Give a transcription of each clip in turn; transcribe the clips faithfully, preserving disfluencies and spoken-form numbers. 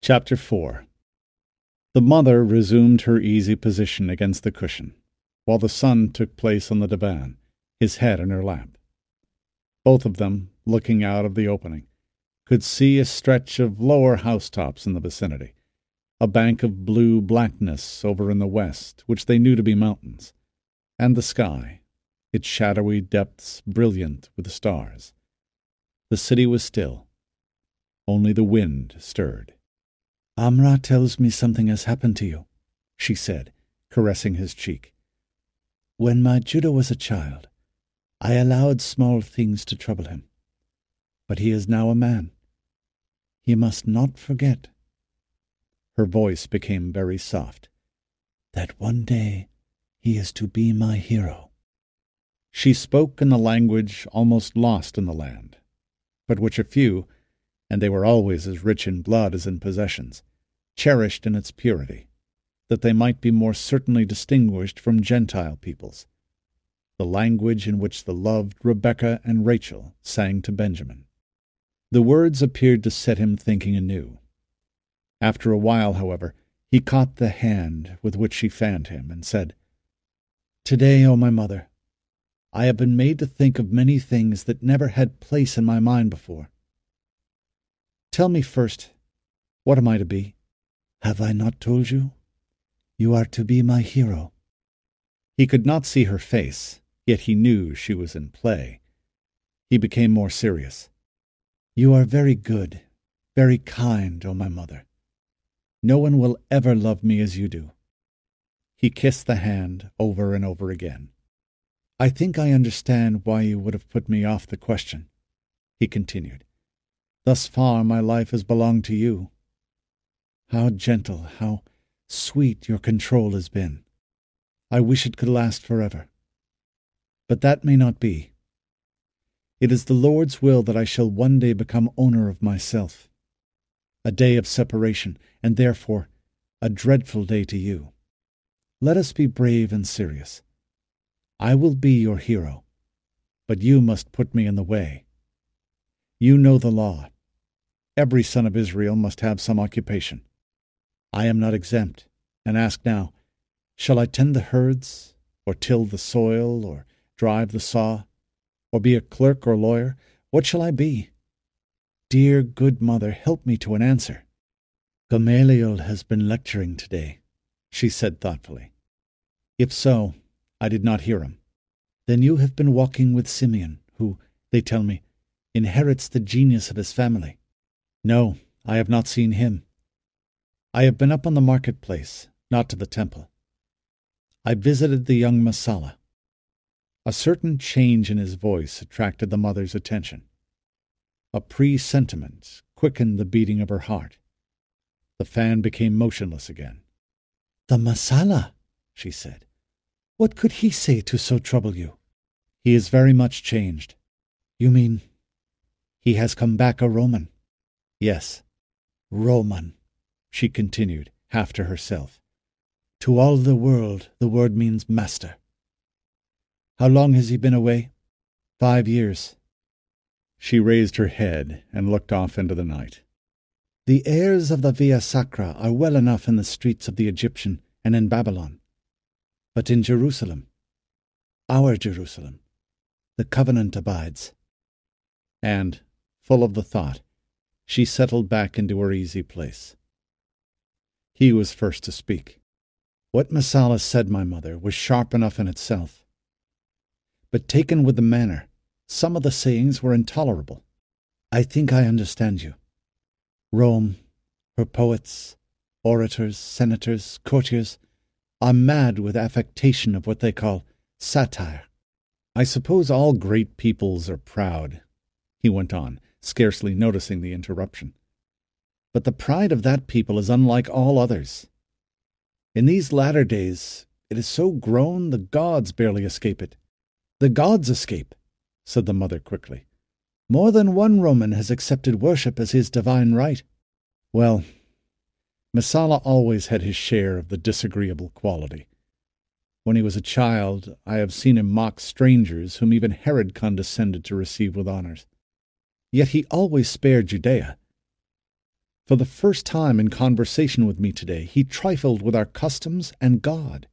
Chapter four. The mother resumed her easy position against the cushion, while the son took place on the divan, his head in her lap. Both of them, looking out of the opening, could see a stretch of lower housetops in the vicinity, a bank of blue blackness over in the west, which they knew to be mountains, and the sky, its shadowy depths brilliant with stars. The city was still. Only the wind stirred. "Amra tells me something has happened to you," she said, caressing his cheek. "When my Judah was a child, I allowed small things to trouble him. But he is now a man. He must not forget," her voice became very soft, "that one day he is to be my hero." She spoke in the language almost lost in the land, but which a few, and they were always as rich in blood as in possessions, cherished in its purity, that they might be more certainly distinguished from Gentile peoples, the language in which the loved Rebekah and Rachel sang to Benjamin. The words appeared to set him thinking anew. After a while, however, he caught the hand with which she fanned him, and said, "Today, O my mother, I have been made to think of many things that never had place in my mind before. Tell me first, what am I to be?" "Have I not told you? You are to be my hero." He could not see her face, yet he knew she was in play. He became more serious. "You are very good, very kind, O my mother. No one will ever love me as you do." He kissed the hand over and over again. "I think I understand why you would have put me off the question," he continued. "Thus far my life has belonged to you. How gentle, how sweet your control has been. I wish it could last forever. But that may not be. It is the Lord's will that I shall one day become owner of myself. A day of separation, and therefore a dreadful day to you. Let us be brave and serious. I will be your hero, but you must put me in the way. You know the law. Every son of Israel must have some occupation. I am not exempt, and ask now, shall I tend the herds, or till the soil, or drive the saw, or be a clerk or lawyer? What shall I be? Dear, good mother, help me to an answer." "Gamaliel has been lecturing today," she said thoughtfully. "If so, I did not hear him." "Then you have been walking with Simeon, who, they tell me, inherits the genius of his family." "No, I have not seen him. I have been up on the marketplace, not to the temple. I visited the young Messala." A certain change in his voice attracted the mother's attention. A presentiment quickened the beating of her heart. The fan became motionless again. "The Messala," she said. "What could he say to so trouble you?" "He is very much changed." "You mean he has come back a Roman?" "Yes." "Roman," she continued, half to herself. "To all the world the word means master. How long has he been away?" "Five years." She raised her head and looked off into the night. "The heirs of the Via Sacra are well enough in the streets of the Egyptian and in Babylon. But in Jerusalem, our Jerusalem, the covenant abides." And, full of the thought, she settled back into her easy place. He was first to speak. "What Messala said, my mother, was sharp enough in itself. But taken with the manner, some of the sayings were intolerable. I think I understand you. Rome, her poets, orators, senators, courtiers, are mad with affectation of what they call satire. I suppose all great peoples are proud," he went on, scarcely noticing the interruption. "But the pride of that people is unlike all others. In these latter days it is so grown the gods barely escape it." "The gods escape," said the mother quickly. "More than one Roman has accepted worship as his divine right." "Well, Messala always had his share of the disagreeable quality. When he was a child, I have seen him mock strangers whom even Herod condescended to receive with honors. Yet he always spared Judea. For the first time in conversation with me today, he trifled with our customs and God.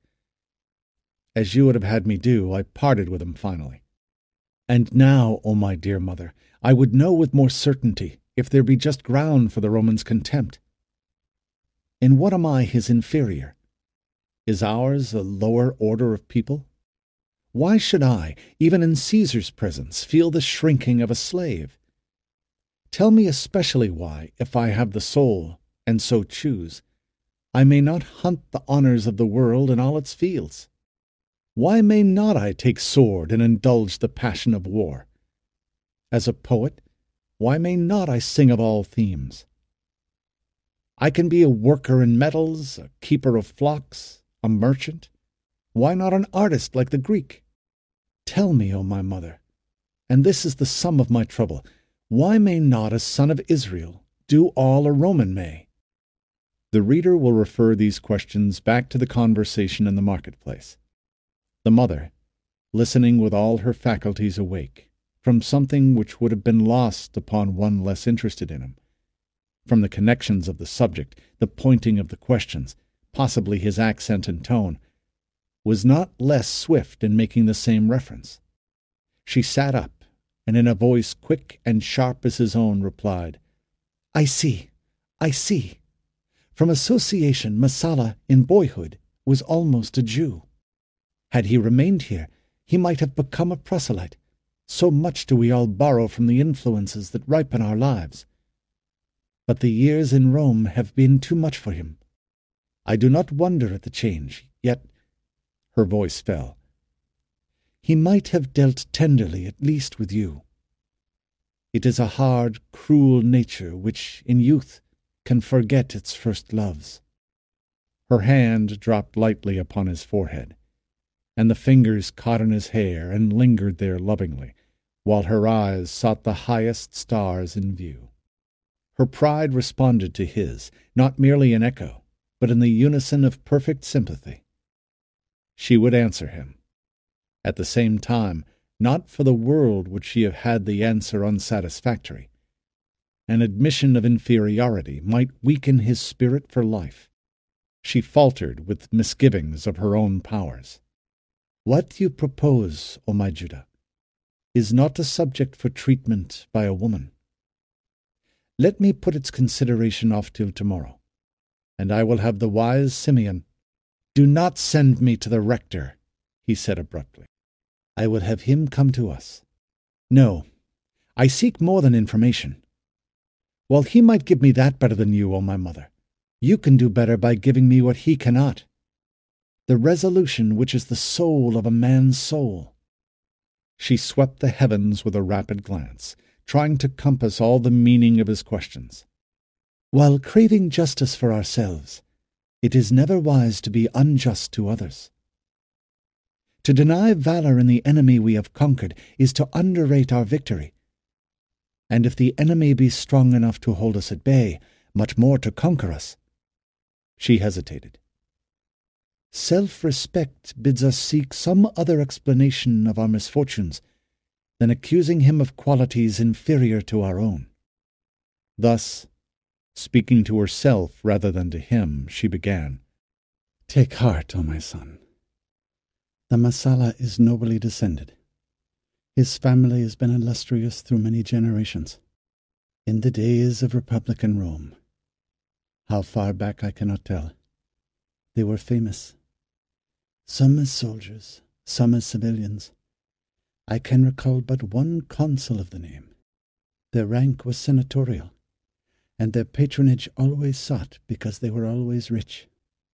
As you would have had me do, I parted with him finally. And now, O my dear mother, I would know with more certainty if there be just ground for the Roman's contempt. In what am I his inferior? Is ours a lower order of people? Why should I, even in Caesar's presence, feel the shrinking of a slave? Tell me especially why, if I have the soul, and so choose, I may not hunt the honours of the world in all its fields. Why may not I take sword and indulge the passion of war? As a poet, why may not I sing of all themes? I can be a worker in metals, a keeper of flocks, a merchant. Why not an artist like the Greek? Tell me, O my mother, and this is the sum of my trouble, why may not a son of Israel do all a Roman may? The reader will refer these questions back to the conversation in the marketplace. The mother, listening with all her faculties awake, from something which would have been lost upon one less interested in him, from the connections of the subject, the pointing of the questions, possibly his accent and tone, was not less swift in making the same reference. She sat up, and in a voice quick and sharp as his own replied, I see, I see. From association, Messala, in boyhood, was almost a Jew. Had he remained here, he might have become a proselyte. So much do we all borrow from the influences that ripen our lives. But the years in Rome have been too much for him. I do not wonder at the change, yet— Her voice fell. He might have dealt tenderly at least with you. It is a hard, cruel nature which, in youth, can forget its first loves. Her hand dropped lightly upon his forehead, and the fingers caught in his hair and lingered there lovingly, while her eyes sought the highest stars in view. Her pride responded to his, not merely in echo, but in the unison of perfect sympathy. She would answer him. At the same time, not for the world would she have had the answer unsatisfactory. An admission of inferiority might weaken his spirit for life. She faltered with misgivings of her own powers. What you propose, O my Judah, is not a subject for treatment by a woman. Let me put its consideration off till tomorrow, and I will have the wise Simeon— Do not send me to the rector, he said abruptly. I will have him come to us. No, I seek more than information. While he might give me that better than you, O my mother, you can do better by giving me what he cannot. The resolution which is the soul of a man's soul. She swept the heavens with a rapid glance, trying to compass all the meaning of his questions. While craving justice for ourselves, it is never wise to be unjust to others. To deny valor in the enemy we have conquered is to underrate our victory. And if the enemy be strong enough to hold us at bay, much more to conquer us. She hesitated. Self-respect bids us seek some other explanation of our misfortunes than accusing him of qualities inferior to our own. Thus, speaking to herself rather than to him, she began, Take heart, O my son. The Messala is nobly descended. His family has been illustrious through many generations. In the days of Republican Rome, how far back I cannot tell, they were famous. Some as soldiers, some as civilians. I can recall but one consul of the name. Their rank was senatorial, and their patronage always sought because they were always rich.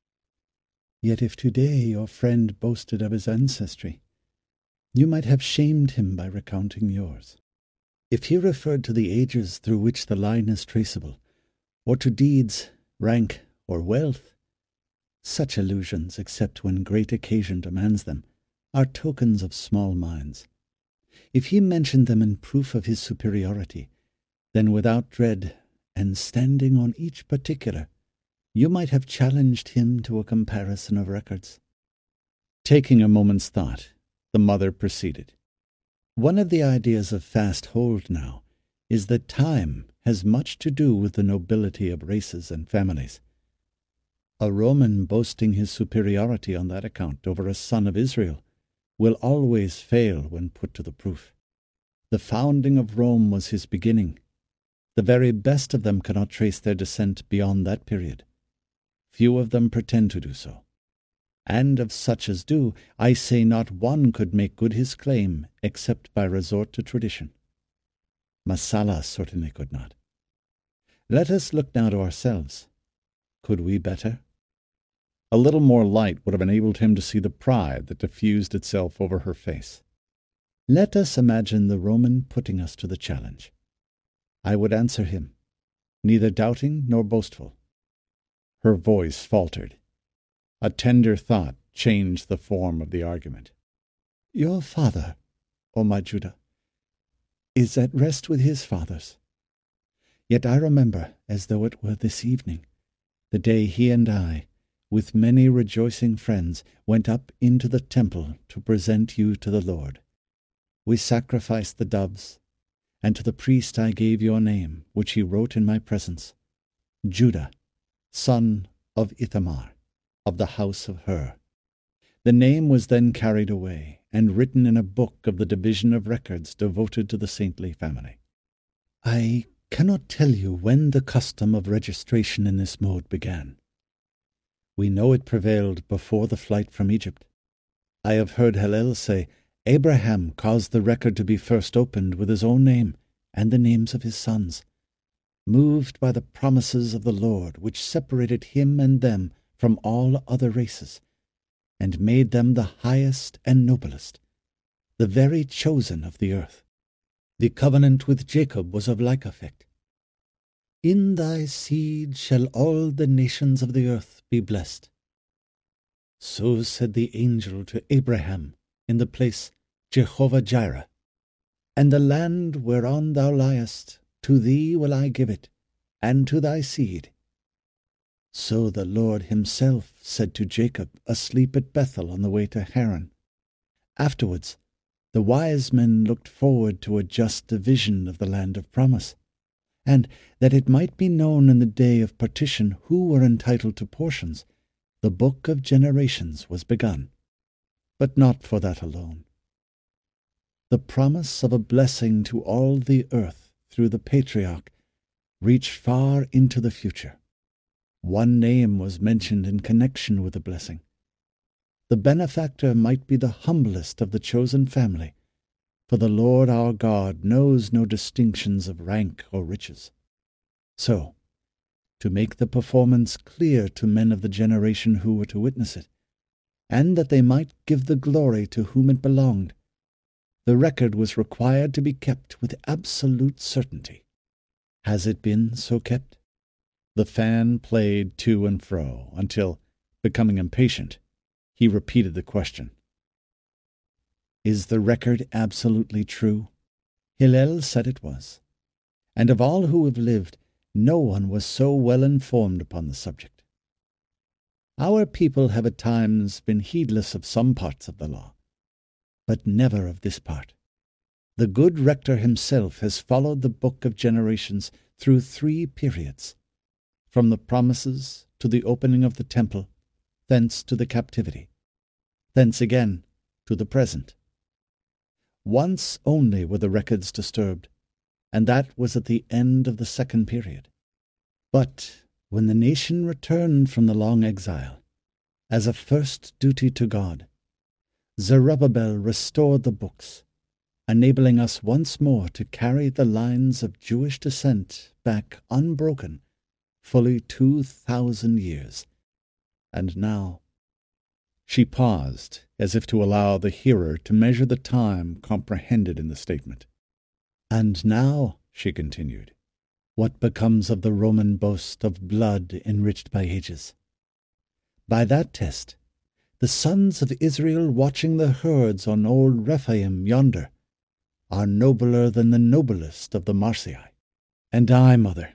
Yet if today your friend boasted of his ancestry, you might have shamed him by recounting yours. If he referred to the ages through which the line is traceable, or to deeds, rank, or wealth, such allusions, except when great occasion demands them, are tokens of small minds. If he mentioned them in proof of his superiority, then without dread, and standing on each particular, you might have challenged him to a comparison of records. Taking a moment's thought, the mother proceeded. One of the ideas of fast hold now is that time has much to do with the nobility of races and families. A Roman boasting his superiority on that account over a son of Israel will always fail when put to the proof. The founding of Rome was his beginning. The very best of them cannot trace their descent beyond that period. Few of them pretend to do so. And of such as do, I say not one could make good his claim except by resort to tradition. Messala certainly could not. Let us look now to ourselves. Could we better? A little more light would have enabled him to see the pride that diffused itself over her face. Let us imagine the Roman putting us to the challenge. I would answer him, neither doubting nor boastful. Her voice faltered. A tender thought changed the form of the argument. Your father, O my Judah, is at rest with his fathers. Yet I remember, as though it were this evening, the day he and I, with many rejoicing friends, went up into the temple to present you to the Lord. We sacrificed the doves, and to the priest I gave your name, which he wrote in my presence, Judah, son of Ithamar, of the house of Hur. The name was then carried away, and written in a book of the division of records devoted to the saintly family. I cannot tell you when the custom of registration in this mode began. We know it prevailed before the flight from Egypt. I have heard Hillel say, Abraham caused the record to be first opened with his own name and the names of his sons, moved by the promises of the Lord, which separated him and them from all other races, and made them the highest and noblest, the very chosen of the earth. The covenant with Jacob was of like effect. In thy seed shall all the nations of the earth be blessed. So said the angel to Abraham in the place Jehovah-Jireh. And the land whereon thou liest, to thee will I give it, and to thy seed. So the Lord himself said to Jacob, asleep at Bethel on the way to Haran. Afterwards, the wise men looked forward to a just division of the land of promise, and that it might be known in the day of partition who were entitled to portions, the book of generations was begun. But not for that alone. The promise of a blessing to all the earth through the patriarch reached far into the future. One name was mentioned in connection with the blessing. The benefactor might be the humblest of the chosen family, for the Lord our God knows no distinctions of rank or riches. So, to make the performance clear to men of the generation who were to witness it, and that they might give the glory to whom it belonged, the record was required to be kept with absolute certainty. Has it been so kept? The fan played to and fro until, becoming impatient, he repeated the question. Is the record absolutely true? Hillel said it was, and of all who have lived, no one was so well informed upon the subject. Our people have at times been heedless of some parts of the law, but never of this part. The good rector himself has followed the book of generations through three periods, from the promises to the opening of the temple, thence to the captivity, thence again to the present. Once only were the records disturbed, and that was at the end of the second period. But when the nation returned from the long exile, as a first duty to God, Zerubbabel restored the books, enabling us once more to carry the lines of Jewish descent back unbroken fully two thousand years. And now... She paused, as if to allow the hearer to measure the time comprehended in the statement. And now, she continued, what becomes of the Roman boast of blood enriched by ages? By that test, the sons of Israel watching the herds on old Rephaim yonder are nobler than the noblest of the Marsei. And I, mother,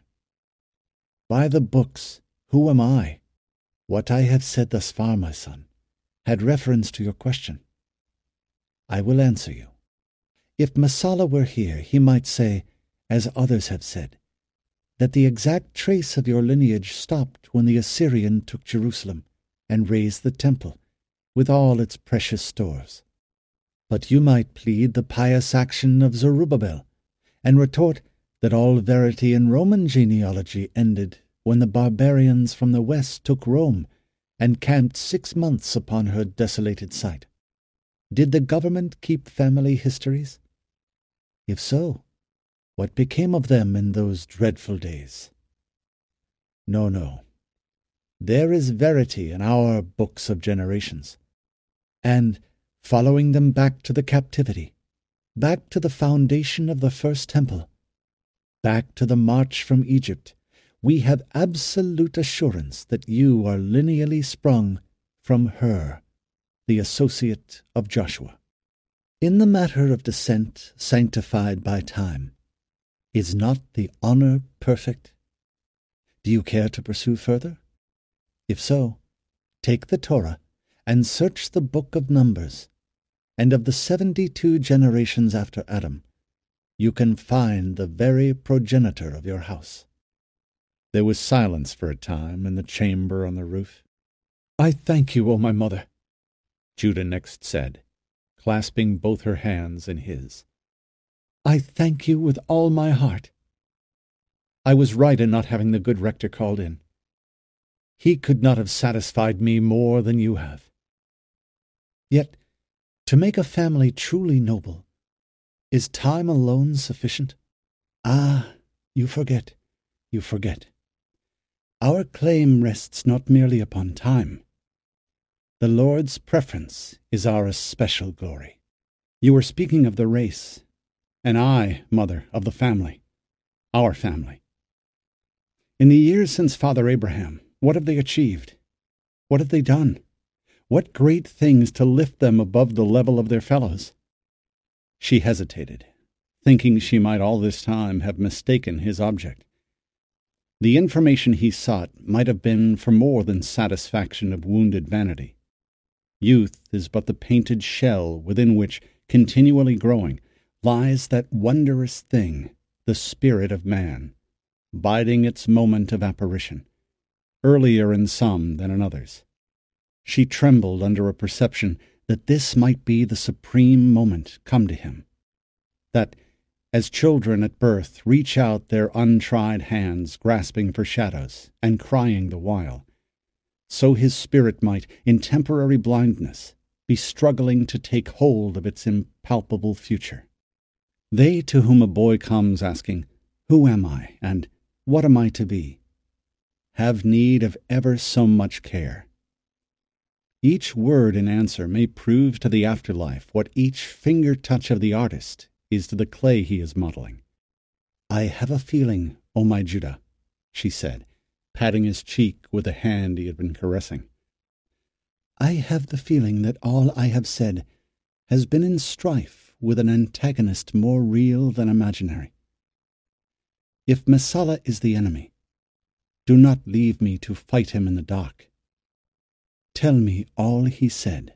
by the books, who am I? What I have said thus far, my son, had reference to your question. I will answer you. If Messala were here, he might say, as others have said, that the exact trace of your lineage stopped when the Assyrian took Jerusalem and razed the temple with all its precious stores. But you might plead the pious action of Zerubbabel and retort that all verity in Roman genealogy ended when the barbarians from the west took Rome and camped six months upon her desolated site. Did the government keep family histories? If so, what became of them in those dreadful days? No, no. There is verity in our books of generations, and following them back to the captivity, back to the foundation of the first temple, back to the march from Egypt, we have absolute assurance that you are lineally sprung from her, the associate of Joshua. In the matter of descent sanctified by time, is not the honor perfect? Do you care to pursue further? If so, take the Torah and search the book of Numbers, and of the seventy-two generations after Adam, you can find the very progenitor of your house. There was silence for a time in the chamber on the roof. "I thank you, O my mother," Judah next said, clasping both her hands in his. "I thank you with all my heart. I was right in not having the good rector called in. He could not have satisfied me more than you have. Yet, to make a family truly noble, is time alone sufficient? Ah, you forget, you forget. Our claim rests not merely upon time. The Lord's preference is our especial glory. You were speaking of the race, and I, mother, of the family, our family. In the years since Father Abraham, what have they achieved? What have they done? What great things to lift them above the level of their fellows?" She hesitated, thinking she might all this time have mistaken his object. The information he sought might have been for more than satisfaction of wounded vanity. Youth is but the painted shell within which, continually growing, lies that wondrous thing, the spirit of man, biding its moment of apparition, earlier in some than in others. She trembled under a perception that this might be the supreme moment come to him, that, as children at birth reach out their untried hands grasping for shadows and crying the while, so his spirit might, in temporary blindness, be struggling to take hold of its impalpable future. They to whom a boy comes asking, "Who am I?" and "What am I to be?" have need of ever so much care. Each word in answer may prove to the afterlife what each finger-touch of the artist is to the clay he is modeling. "I have a feeling, O my Judah," she said, patting his cheek with the hand he had been caressing. "I have the feeling that all I have said has been in strife with an antagonist more real than imaginary. If Messala is the enemy, do not leave me to fight him in the dark. Tell me all he said."